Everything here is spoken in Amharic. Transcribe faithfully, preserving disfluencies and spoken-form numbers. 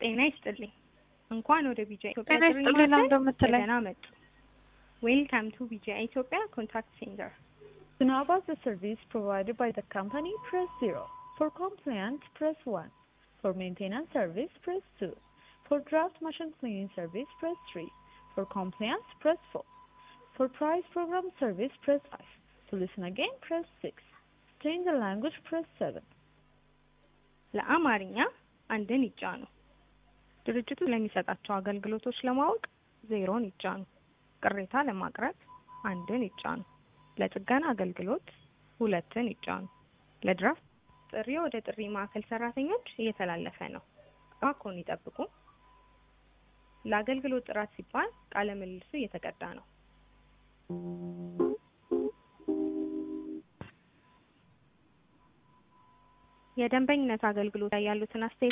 ጤና ይስጥልኝ እንኳን ወደ ቢጂአይ ኢትዮጵያ ጤና ይስጥልኝ ነው እንደምትለኝ ደህና መጡ Welcome to B J I Ethiopia Contact Center. To know about the service provided by the company, press zero. For complaint, press one. For maintenance service, press two. For draft machine cleaning service, press three. For complaints, press four. For price program service, press five. To listen again, press six. To change the language, press seven. ለአማርኛ አንድን ይጫኑ። ድርጅቱ ለሚሰጣቸው አገልግሎቶች ለማወቅ ዜሮን ይጫኑ። ቅሬታ ለማቅረብ አንድን ይጫኑ። ለጥገና አገልግሎት ሁለትን ይጫኑ። ለድራፍት ጥሪ ወደ ጥሪ ማዕከል ሰራተኞች እየተላለፈ ነው። እባክዎን ይጠብቁ። ለአገልግሎት ጥራት ሲባል ቃለ ምልልሱ እየተቀዳ ነው። የደንበኝነት አገልግሎት ላይ ያሉትን አስተያየት